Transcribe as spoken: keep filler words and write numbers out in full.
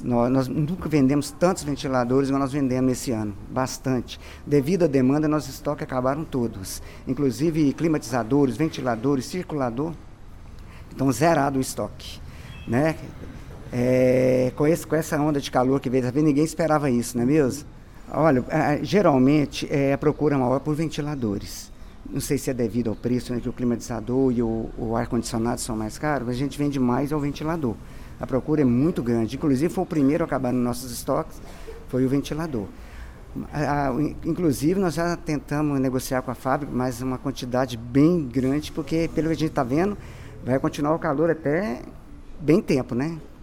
Nós, nós nunca vendemos tantos ventiladores como nós vendemos esse ano, bastante. Devido à demanda, nossos estoques acabaram todos. Inclusive climatizadores, ventiladores, circulador, estão zerado o estoque, né? É, com, esse, com essa onda de calor que veio, ninguém esperava isso, não é mesmo? Olha, é, geralmente é a procura maior por ventiladores. Não sei se é devido ao preço, né, que o climatizador e o, o ar-condicionado são mais caros, mas a gente vende mais ao ventilador. A procura é muito grande. Inclusive, foi o primeiro a acabar nos nossos estoques, foi o ventilador. A, a, inclusive, nós já tentamos negociar com a fábrica, mas uma quantidade bem grande, porque, pelo que a gente está vendo, vai continuar o calor até bem tempo, né?